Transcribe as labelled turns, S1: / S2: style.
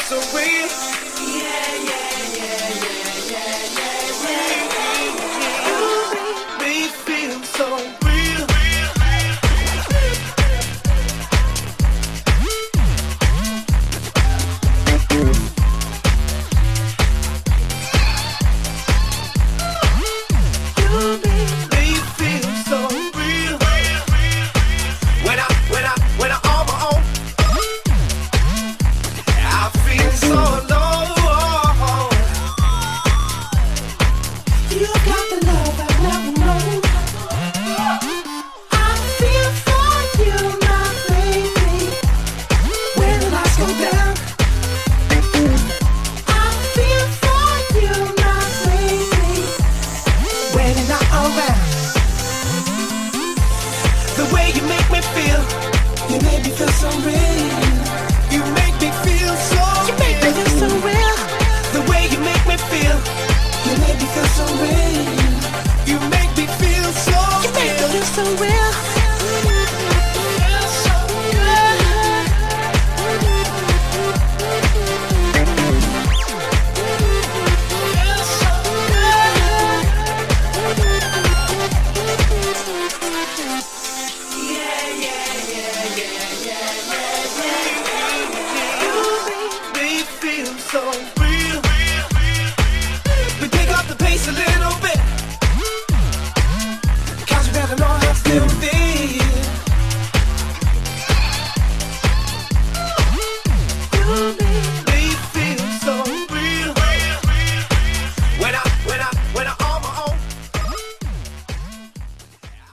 S1: so real.
S2: Yeah, yeah, yeah, yeah, yeah, yeah, yeah.
S1: You make me feel so real. You make me feel so real. When I'm on my own, I feel so alone.
S2: You got the love I've never known. I feel for you, my baby. When the lights go down, I feel for you, my baby. When you're not around,
S1: The way you make me feel,
S2: you make me feel so real.
S1: you make me feel so
S2: You make me feel so real.
S1: The way you make me feel,
S2: You make me feel so real.
S1: you make me feel so
S2: You make me feel so real.